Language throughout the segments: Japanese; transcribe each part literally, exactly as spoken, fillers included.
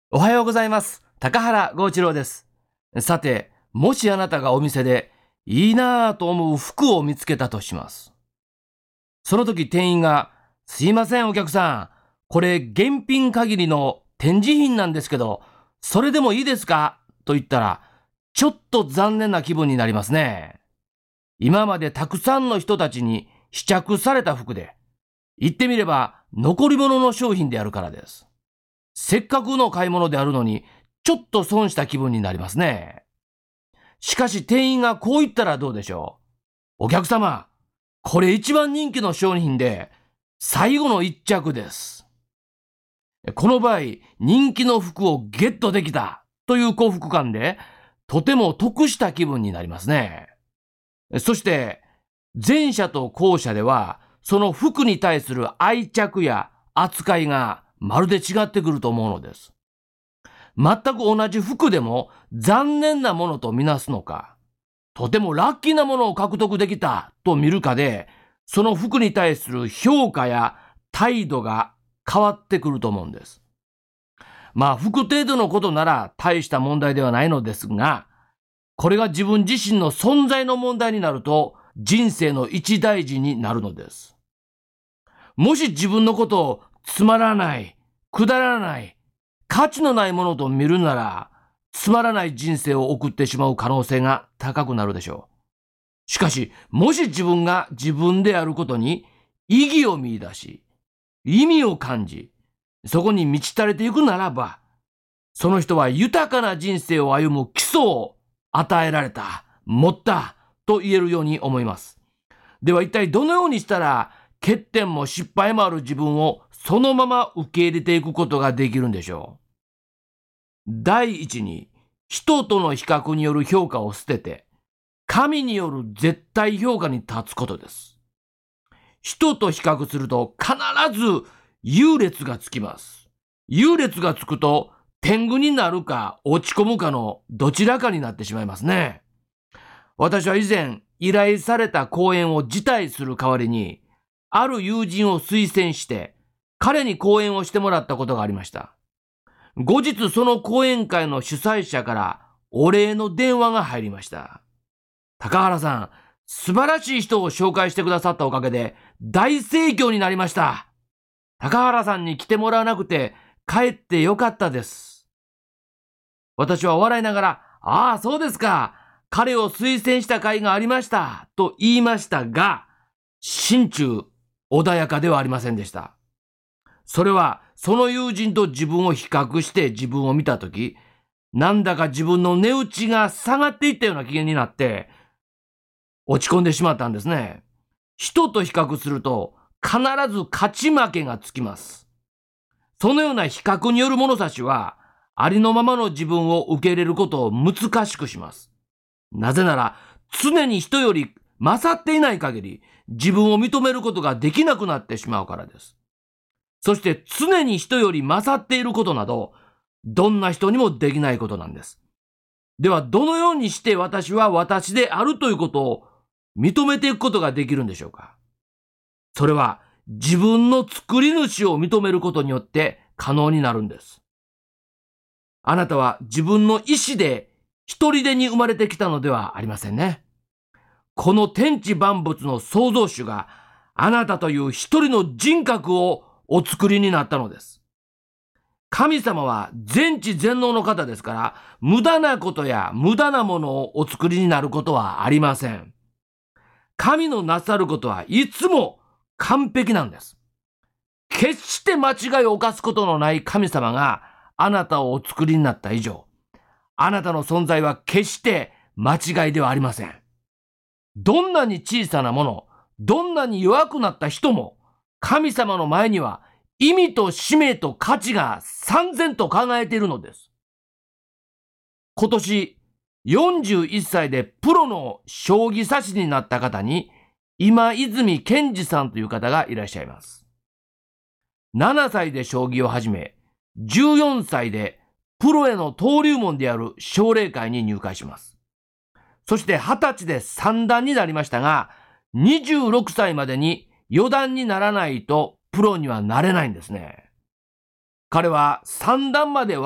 おはようございます。高原剛一郎です。さて、もしあなたがお店でいいなぁと思う服を見つけたとします。その時店員が、すいませんお客さん、これ現品限りの展示品なんですけど、それでもいいですかと言ったら、ちょっと残念な気分になりますね。今までたくさんの人たちに試着された服で、言ってみれば残り物の商品であるからです。せっかくの買い物であるのに、ちょっと損した気分になりますね。しかし店員がこう言ったらどうでしょう。お客様、これ一番人気の商品で、最後の一着です。この場合、人気の服をゲットできたという幸福感で、とても得した気分になりますね。そして、前者と後者では、その服に対する愛着や扱いがまるで違ってくると思うのです。全く同じ服でも残念なものとみなすのか、とてもラッキーなものを獲得できたと見るかで、その服に対する評価や態度が変わってくると思うんです。まあ服程度のことなら大した問題ではないのですが、これが自分自身の存在の問題になると人生の一大事になるのです。もし自分のことをつまらない、くだらない、価値のないものと見るなら、つまらない人生を送ってしまう可能性が高くなるでしょう。しかし、もし自分が自分であることに意義を見出し、意味を感じ、そこに満ち足れていくならば、その人は豊かな人生を歩む基礎を与えられた、持ったと言えるように思います。では一体どのようにしたら、欠点も失敗もある自分をそのまま受け入れていくことができるんでしょう。第一に、人との比較による評価を捨てて、神による絶対評価に立つことです。人と比較すると必ず優劣がつきます。優劣がつくと天狗になるか落ち込むかのどちらかになってしまいますね。私は以前依頼された講演を辞退する代わりに、ある友人を推薦して彼に講演をしてもらったことがありました。後日その講演会の主催者からお礼の電話が入りました。高原さん、素晴らしい人を紹介してくださったおかげで大盛況になりました。高原さんに来てもらわなくて帰ってよかったです。私は笑いながら、ああそうですか、彼を推薦した甲斐がありましたと言いましたが、心中穏やかではありませんでした。それはその友人と自分を比較して自分を見たとき、なんだか自分の値打ちが下がっていったような気になって落ち込んでしまったんですね。人と比較すると必ず勝ち負けがつきます。そのような比較による物差しはありのままの自分を受け入れることを難しくします。なぜなら常に人より勝っていない限り自分を認めることができなくなってしまうからです。そして常に人より勝っていることなどどんな人にもできないことなんです。ではどのようにして私は私であるということを認めていくことができるんでしょうか。それは自分の作り主を認めることによって可能になるんです。あなたは自分の意志で一人でに生まれてきたのではありませんね。この天地万物の創造主があなたという一人の人格をお作りになったのです。神様は全知全能の方ですから、無駄なことや無駄なものをお作りになることはありません。神のなさることはいつも完璧なんです。決して間違いを犯すことのない神様があなたをお作りになった以上、あなたの存在は決して間違いではありません。どんなに小さなもの、どんなに弱くなった人も、神様の前には意味と使命と価値が三千と考えているのです。今年よんじゅういっさいでプロの将棋指しになった方に今泉健二さんという方がいらっしゃいます。ななさいで将棋を始め、じゅうよんさいでプロへの登竜門である奨励会に入会します。そしてはたちで三段になりましたが、にじゅうろくさいまでに四段にならないとプロにはなれないんですね。彼は三段までは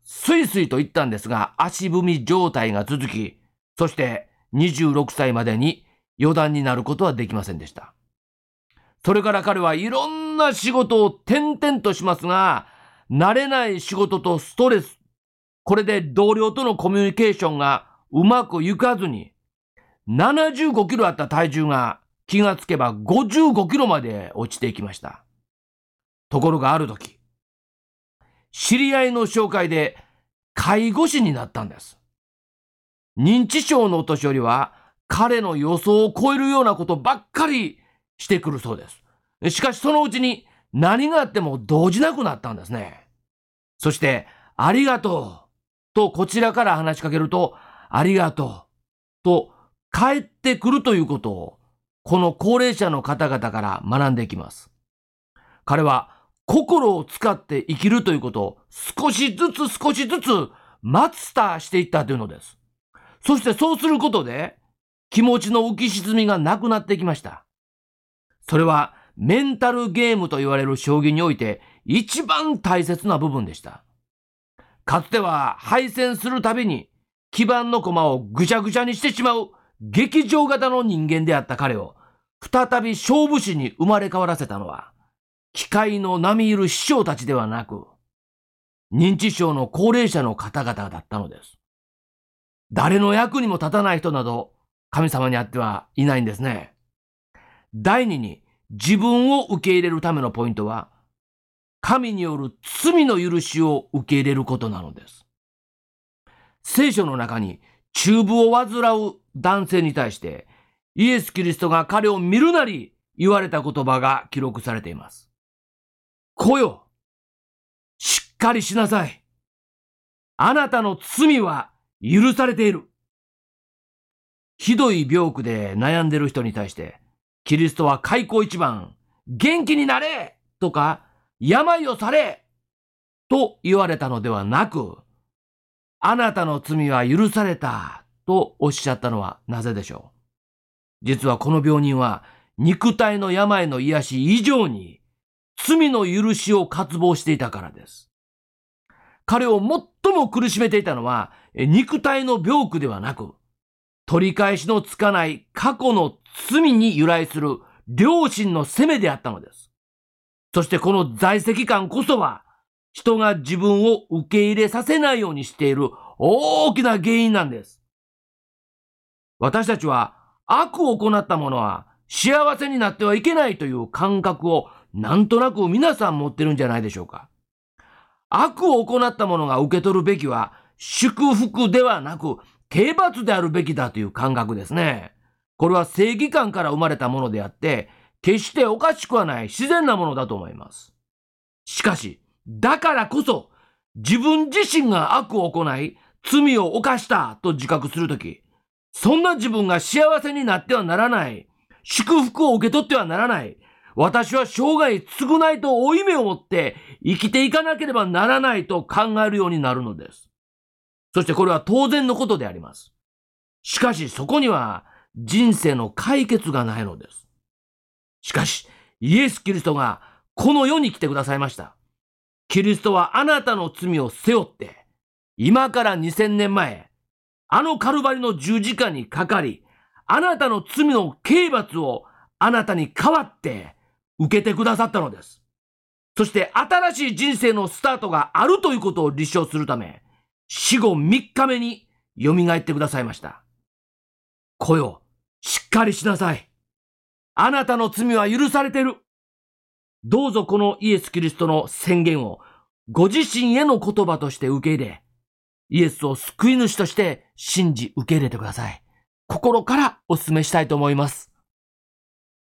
スイスイと行ったんですが、足踏み状態が続き、そしてにじゅうろくさいまでに四段になることはできませんでした。それから彼はいろんな仕事を転々としますが、慣れない仕事とストレス、これで同僚とのコミュニケーションがうまくいかずに、ななじゅうごキロあった体重が気がつけばごじゅうごキロまで落ちていきました。ところがある時、知り合いの紹介で介護士になったんです。認知症のお年寄りは彼の予想を超えるようなことばっかりしてくるそうです。しかしそのうちに何があっても動じなくなったんですね。そしてありがとうとこちらから話しかけると、ありがとうと帰ってくるということをこの高齢者の方々から学んでいきます。彼は心を使って生きるということを少しずつ少しずつマスターしていったというのです。そしてそうすることで気持ちの浮き沈みがなくなってきました。それはメンタルゲームと言われる将棋において一番大切な部分でした。かつては敗戦するたびに基盤の駒をぐちゃぐちゃにしてしまう劇場型の人間であった彼を再び勝負師に生まれ変わらせたのは、機械の並みいる師匠たちではなく、認知症の高齢者の方々だったのです。誰の役にも立たない人など神様にあってはいないんですね。第二に、自分を受け入れるためのポイントは、神による罪の許しを受け入れることなのです。聖書の中に中部を患う男性に対してイエス・キリストが彼を見るなり言われた言葉が記録されています。来よ、しっかりしなさい。あなたの罪は許されている。ひどい病苦で悩んでいる人に対してキリストは開口一番、元気になれとか病をされと言われたのではなく、あなたの罪は許されたとおっしゃったのはなぜでしょう。実はこの病人は肉体の病の癒し以上に罪の許しを渇望していたからです。彼を最も苦しめていたのは肉体の病苦ではなく、取り返しのつかない過去の罪に由来する良心の責めであったのです。そしてこの在籍感こそは人が自分を受け入れさせないようにしている大きな原因なんです。私たちは悪を行った者は幸せになってはいけないという感覚をなんとなく皆さん持ってるんじゃないでしょうか。悪を行った者が受け取るべきは祝福ではなく刑罰であるべきだという感覚ですね。これは正義感から生まれたものであって決しておかしくはない自然なものだと思います。しかしだからこそ自分自身が悪を行い罪を犯したと自覚するとき、そんな自分が幸せになってはならない、祝福を受け取ってはならない、私は生涯償いと負い目を持って生きていかなければならないと考えるようになるのです。そしてこれは当然のことであります。しかしそこには人生の解決がないのです。しかしイエス・キリストがこの世に来てくださいました。キリストはあなたの罪を背負って、今からにせんねんまえ、あのカルバリの十字架にかかり、あなたの罪の刑罰をあなたに代わって受けてくださったのです。そして新しい人生のスタートがあるということを立証するため、死後みっかめに蘇ってくださいました。来よ、しっかりしなさい。あなたの罪は許されている。どうぞこのイエス・キリストの宣言をご自身への言葉として受け入れ、イエスを救い主として信じ受け入れてください。心からお勧めしたいと思います。